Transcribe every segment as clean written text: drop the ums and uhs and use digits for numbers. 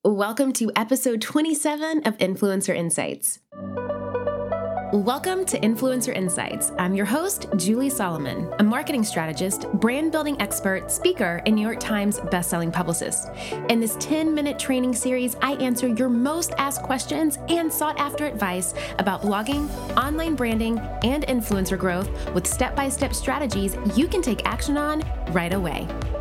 Welcome to episode 27 of Influencer Insights. Welcome to Influencer Insights. I'm your host, Julie Solomon, a marketing strategist, brand building expert, speaker, and New York Times bestselling publicist. In this 10-minute training series, I answer your most asked questions and sought after advice about blogging, online branding, and influencer growth with step-by-step strategies you can take action on right away.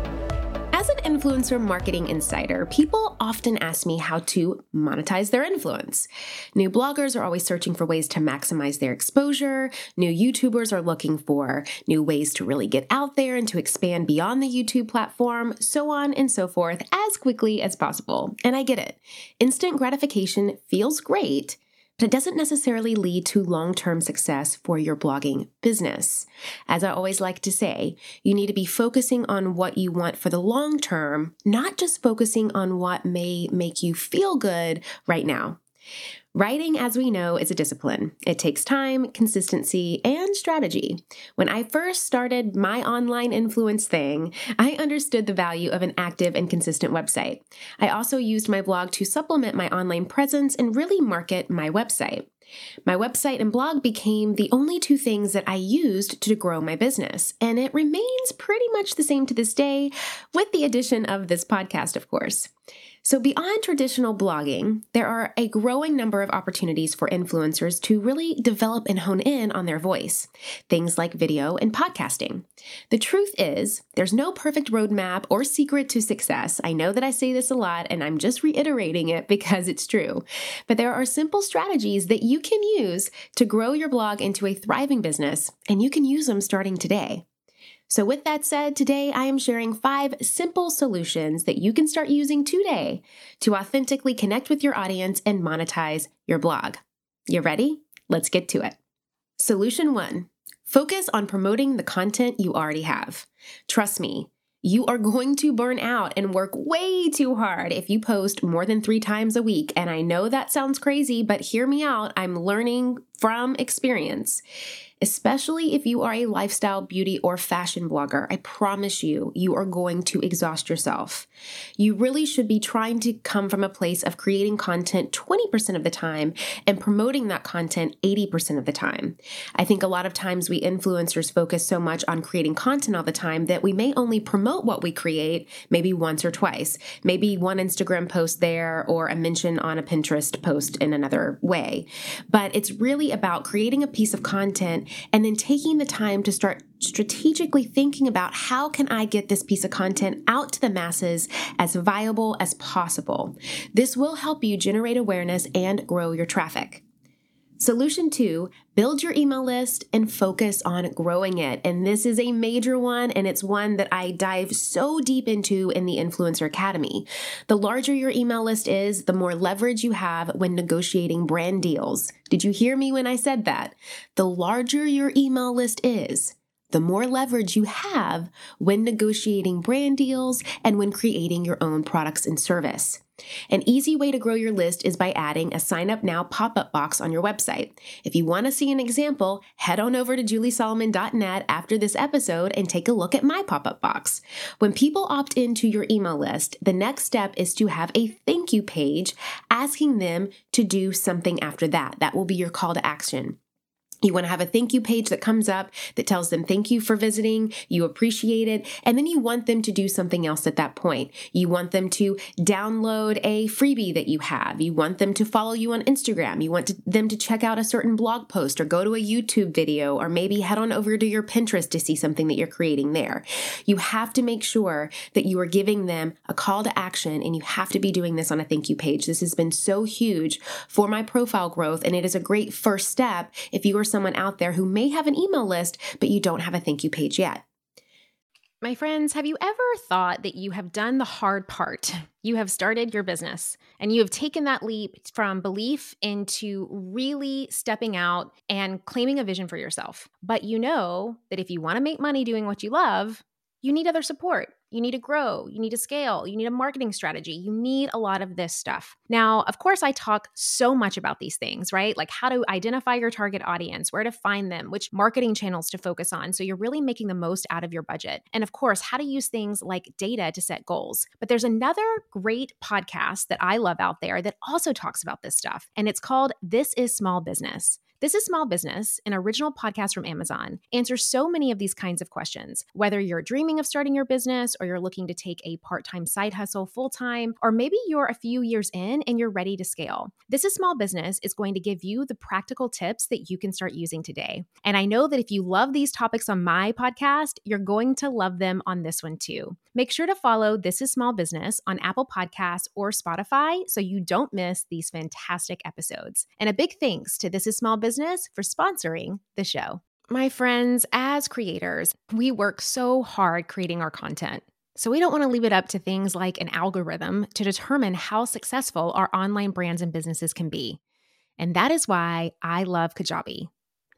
As an influencer marketing insider, people often ask me how to monetize their influence. New bloggers are always searching for ways to maximize their exposure. New YouTubers are looking for new ways to really get out there and to expand beyond the YouTube platform, so on and so forth, as quickly as possible. And I get it. Instant gratification feels great, but it doesn't necessarily lead to long-term success for your blogging business. As I always like to say, you need to be focusing on what you want for the long term, not just focusing on what may make you feel good right now. Writing, as we know, is a discipline. It takes time, consistency, and strategy. When I first started my online influence thing, I understood the value of an active and consistent website. I also used my blog to supplement my online presence and really market my website. My website and blog became the only two things that I used to grow my business, and it remains pretty much the same to this day, with the addition of this podcast, of course. So beyond traditional blogging, there are a growing number of opportunities for influencers to really develop and hone in on their voice, things like video and podcasting. The truth is, there's no perfect roadmap or secret to success. I know that I say this a lot, and I'm just reiterating it because it's true. But there are simple strategies that you can use to grow your blog into a thriving business, and you can use them starting today. So with that said, today I am sharing 5 simple solutions that you can start using today to authentically connect with your audience and monetize your blog. You ready? Let's get to it. Solution 1, focus on promoting the content you already have. Trust me, you are going to burn out and work way too hard if you post more than 3 times a week. And I know that sounds crazy, but hear me out. I'm learning from experience. Especially if you are a lifestyle, beauty, or fashion blogger, I promise you, you are going to exhaust yourself. You really should be trying to come from a place of creating content 20% of the time and promoting that content 80% of the time. I think a lot of times we influencers focus so much on creating content all the time that we may only promote what we create maybe once or twice, maybe one Instagram post there or a mention on a Pinterest post in another way. But it's really about creating a piece of content and then taking the time to start strategically thinking about how can I get this piece of content out to the masses as viable as possible. This will help you generate awareness and grow your traffic. Solution 2, build your email list and focus on growing it. And this is a major one, and it's one that I dive so deep into in the Influencer Academy. The larger your email list is, the more leverage you have when negotiating brand deals. Did you hear me when I said that? The larger your email list is, the more leverage you have when negotiating brand deals and when creating your own products and service. An easy way to grow your list is by adding a sign up now pop-up box on your website. If you want to see an example, head on over to juliesolomon.net after this episode and take a look at my pop-up box. When people opt into your email list, the next step is to have a thank you page asking them to do something after that. That will be your call to action. You want to have a thank you page that comes up that tells them thank you for visiting, you appreciate it, and then you want them to do something else at that point. You want them to download a freebie that you have. You want them to follow you on Instagram. You want them to check out a certain blog post or go to a YouTube video or maybe head on over to your Pinterest to see something that you're creating there. You have to make sure that you are giving them a call to action, and you have to be doing this on a thank you page. This has been so huge for my profile growth, and it is a great first step if you are someone out there who may have an email list, but you don't have a thank you page yet. My friends, have you ever thought that you have done the hard part? You have started your business and you have taken that leap from belief into really stepping out and claiming a vision for yourself. But you know that if you want to make money doing what you love, you need other support. you need to grow, you need to scale, you need a marketing strategy, you need a lot of this stuff. Now, of course, I talk so much about these things, right? Like how to identify your target audience, where to find them, which marketing channels to focus on, so you're really making the most out of your budget. And of course, how to use things like data to set goals. But there's another great podcast that I love out there that also talks about this stuff, and it's called This is Small Business. This is Small Business, an original podcast from Amazon, answers so many of these kinds of questions. Whether you're dreaming of starting your business or you're looking to take a part-time side hustle full-time, or maybe you're a few years in and you're ready to scale. This is Small Business is going to give you the practical tips that you can start using today. And I know that if you love these topics on my podcast, you're going to love them on this one too. Make sure to follow This is Small Business on Apple Podcasts or Spotify so you don't miss these fantastic episodes. And a big thanks to This is Small Business for sponsoring the show. My friends, as creators, we work so hard creating our content. So we don't want to leave it up to things like an algorithm to determine how successful our online brands and businesses can be. And that is why I love Kajabi.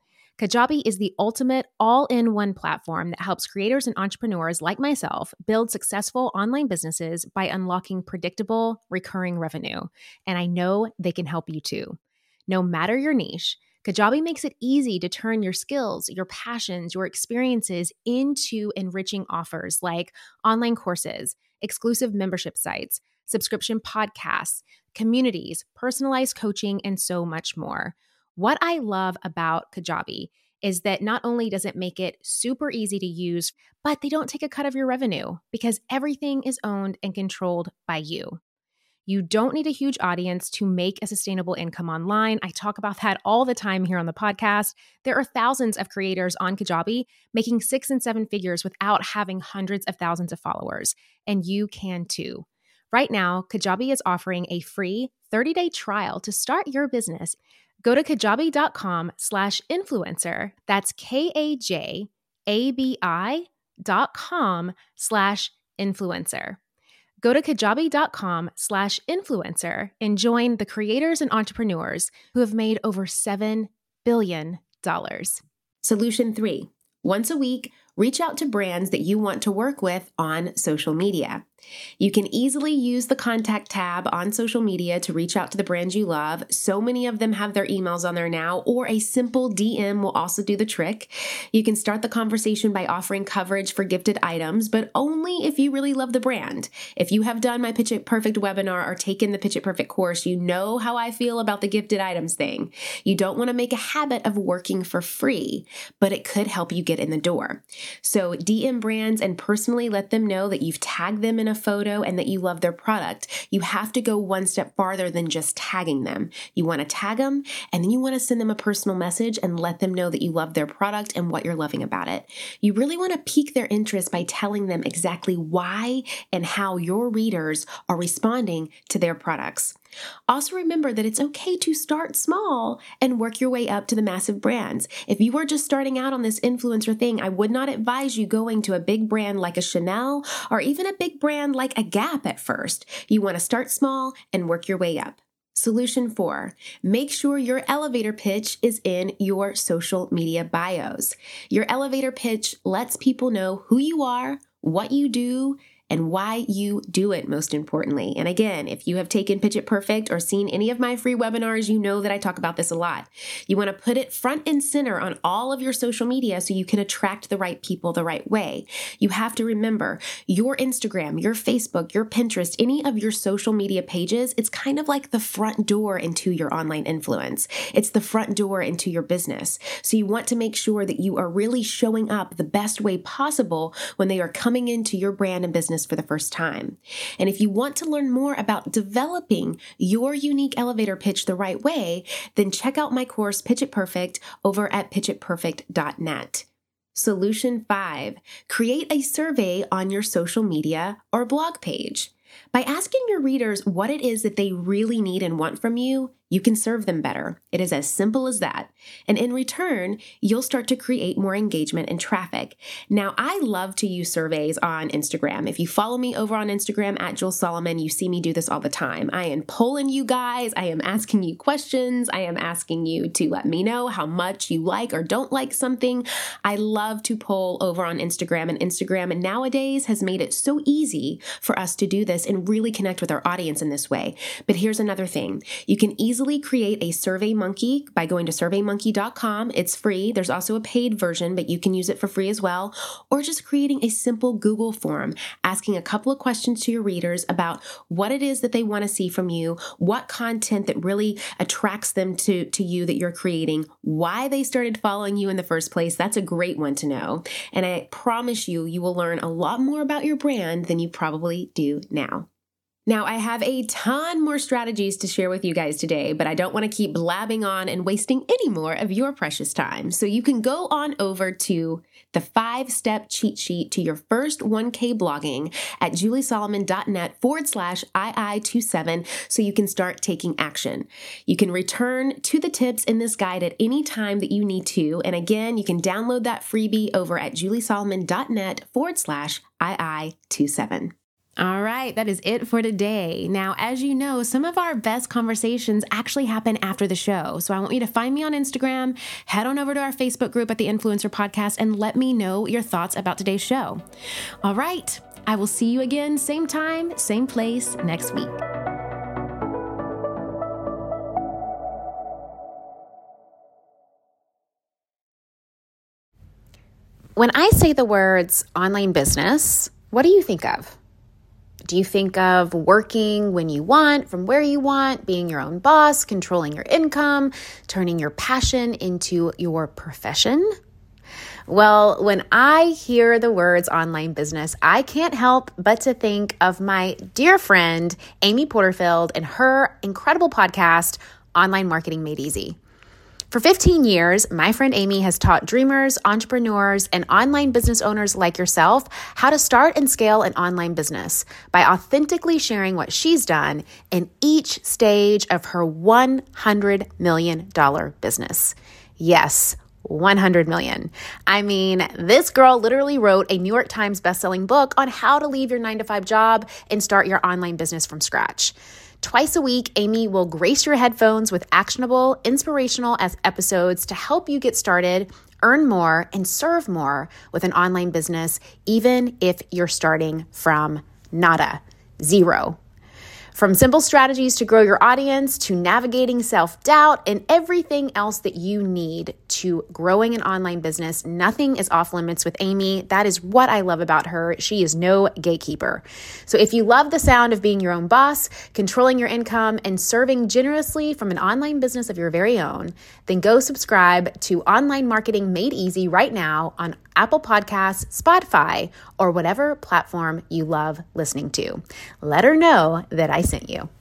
Kajabi is the ultimate all-in-one platform that helps creators and entrepreneurs like myself build successful online businesses by unlocking predictable, recurring revenue. And I know they can help you too. No matter your niche, Kajabi makes it easy to turn your skills, your passions, your experiences into enriching offers like online courses, exclusive membership sites, subscription podcasts, communities, personalized coaching, and so much more. What I love about Kajabi is that not only does it make it super easy to use, but they don't take a cut of your revenue because everything is owned and controlled by you. You don't need a huge audience to make a sustainable income online. I talk about that all the time here on the podcast. There are thousands of creators on Kajabi making 6 and 7 figures without having hundreds of thousands of followers, and you can too. Right now, Kajabi is offering a free 30-day trial to start your business. Go to kajabi.com/influencer. That's KAJABI.com/influencer. Go to kajabi.com/influencer and join the creators and entrepreneurs who have made over $7 billion. Solution 3. Once a week, reach out to brands that you want to work with on social media. You can easily use the contact tab on social media to reach out to the brands you love. So many of them have their emails on there now, or a simple DM will also do the trick. You can start the conversation by offering coverage for gifted items, but only if you really love the brand. If you have done my Pitch It Perfect webinar or taken the Pitch It Perfect course, you know how I feel about the gifted items thing. You don't want to make a habit of working for free, but it could help you get in the door. So DM brands and personally let them know that you've tagged them in a photo and that you love their product. You have to go one step farther than just tagging them. You want to tag them, and then you want to send them a personal message and let them know that you love their product and what you're loving about it. You really want to pique their interest by telling them exactly why and how your readers are responding to their products. Also remember that it's okay to start small and work your way up to the massive brands. If you are just starting out on this influencer thing, I would not advise you going to a big brand like a Chanel or even a big brand like a Gap at first. You want to start small and work your way up. Solution 4, make sure your elevator pitch is in your social media bios. Your elevator pitch lets people know who you are, what you do, and why you do it, most importantly. And again, if you have taken Pitch It Perfect or seen any of my free webinars, you know that I talk about this a lot. You want to put it front and center on all of your social media so you can attract the right people the right way. You have to remember your Instagram, your Facebook, your Pinterest, any of your social media pages, it's kind of like the front door into your online influence. It's the front door into your business. So you want to make sure that you are really showing up the best way possible when they are coming into your brand and business for the first time. And if you want to learn more about developing your unique elevator pitch the right way, then check out my course, Pitch It Perfect, over at pitchitperfect.net. Solution 5, create a survey on your social media or blog page. By asking your readers what it is that they really need and want from you, you can serve them better. It is as simple as that. And in return, you'll start to create more engagement and traffic. Now, I love to use surveys on Instagram. If you follow me over on Instagram at Jules Solomon, you see me do this all the time. I am polling you guys. I am asking you questions. I am asking you to let me know how much you like or don't like something. I love to poll over on Instagram, and Instagram nowadays has made it so easy for us to do this and really connect with our audience in this way. But here's another thing. You can easily create a SurveyMonkey by going to surveymonkey.com. It's free. There's also a paid version, but you can use it for free as well. Or just creating a simple Google form, asking a couple of questions to your readers about what it is that they want to see from you, what content that really attracts them to you that you're creating, why they started following you in the first place. That's a great one to know. And I promise you, you will learn a lot more about your brand than you probably do now. Now, I have a ton more strategies to share with you guys today, but I don't want to keep blabbing on and wasting any more of your precious time. So you can go on over to the 5-step cheat sheet to your first 1K blogging at juliesolomon.net/II27 so you can start taking action. You can return to the tips in this guide at any time that you need to. And again, you can download that freebie over at juliesolomon.net/II27. All right, that is it for today. Now, as you know, some of our best conversations actually happen after the show. So I want you to find me on Instagram, head on over to our Facebook group at the Influencer Podcast, and let me know your thoughts about today's show. All right, I will see you again, same time, same place next week. When I say the words online business, what do you think of? Do you think of working when you want, from where you want, being your own boss, controlling your income, turning your passion into your profession? Well, when I hear the words online business, I can't help but to think of my dear friend, Amy Porterfield, and her incredible podcast, Online Marketing Made Easy. For 15 years, my friend Amy has taught dreamers, entrepreneurs, and online business owners like yourself how to start and scale an online business by authentically sharing what she's done in each stage of her $100 million business. Yes, 100 million. I mean, this girl literally wrote a New York Times bestselling book on how to leave your 9-to-5 job and start your online business from scratch. Twice a week, Amy will grace your headphones with actionable, inspirational episodes to help you get started, earn more, and serve more with an online business, even if you're starting from nada, zero. From simple strategies to grow your audience, to navigating self-doubt, and everything else that you need to growing an online business, nothing is off limits with Amy. That is what I love about her. She is no gatekeeper. So if you love the sound of being your own boss, controlling your income, and serving generously from an online business of your very own, then go subscribe to Online Marketing Made Easy right now on Apple Podcasts, Spotify, or whatever platform you love listening to. Let her know that I sent you.